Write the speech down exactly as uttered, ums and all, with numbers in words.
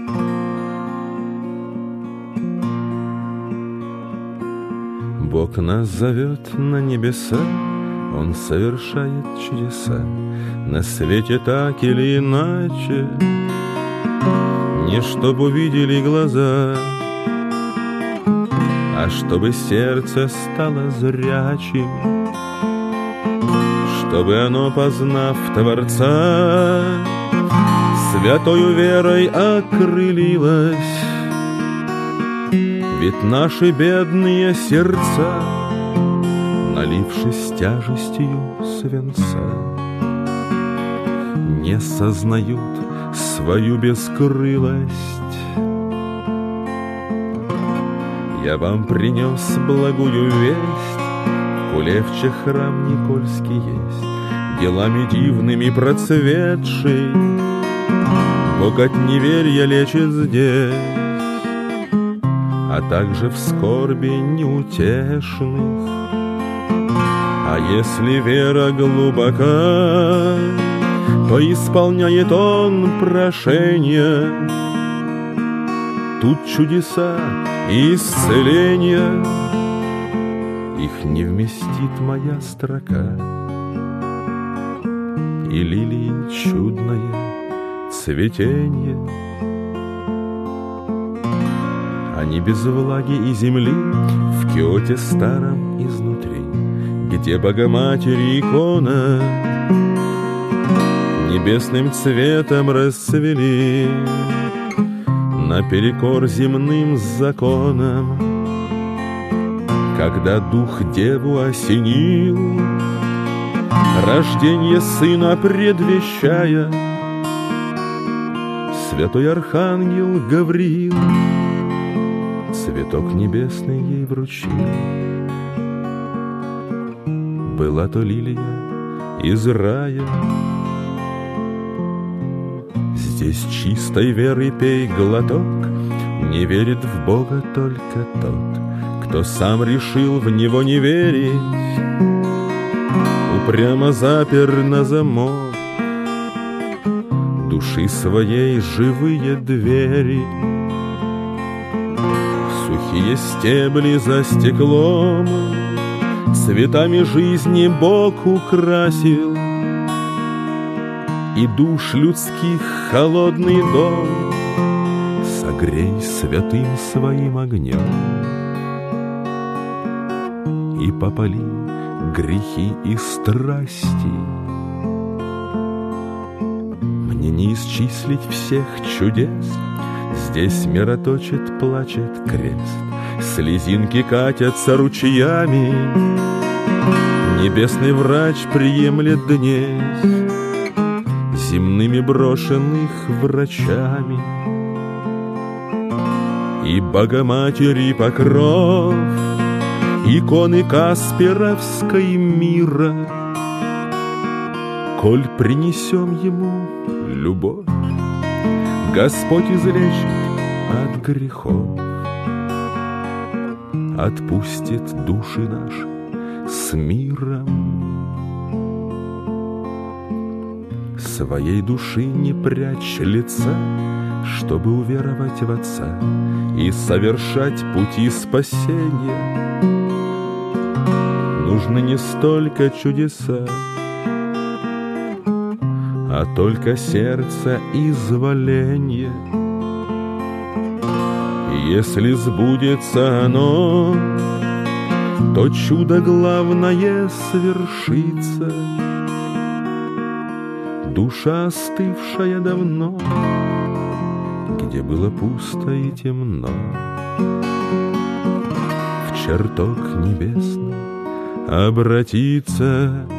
Бог нас зовет на небеса, Он совершает чудеса на свете так или иначе, не чтоб увидели глаза, а чтобы сердце стало зрячим, чтобы оно, познав Творца, святою верой окрылилось. Ведь наши бедные сердца, налившись тяжестью свинца, не сознают свою бескрылость. Я вам принес благую весть, в Кулевче храм Никольский есть, делами дивными процветший, Бог от неверия лечит здесь, а также в скорби неутешных. А если вера глубока, то исполняет Он прошения. Тут чудеса и исцеления, их не вместит моя строка. И лилии чудное цветенье, они без влаги и земли в киоте старом изнутри, где Богоматери икона небесным цветом расцвели наперекор земным законам. Когда дух деву осенил, рождение сына предвещая, святой архангел Гавриил цветок небесный ей вручил. Была то лилия из рая. Здесь чистой веры пей глоток, не верит в Бога только тот, кто сам решил в Него не верить, упрямо запер на замок души своей живые двери. Сухие стебли за стеклом цветами жизни Бог украсил, и душ людских холодный дом согрей святым своим огнем, и попали грехи и страсти. Мне не исчислить всех чудес, здесь мироточит, плачет крест, слезинки катятся ручьями, небесный врач приемлет днесь земными брошенных врачами. И Богоматери покров, иконы Касперовской мира, коль принесем ему любовь, Господь излечит от грехов, отпустит души наши с миром. Своей души не прячь лица, чтобы уверовать в Отца и совершать пути спасения. Нужно не столько чудеса, а только сердце изволение. Если сбудется оно, то чудо главное свершится. Душа, остывшая давно, где было пусто и темно, в чертог небесный обратится.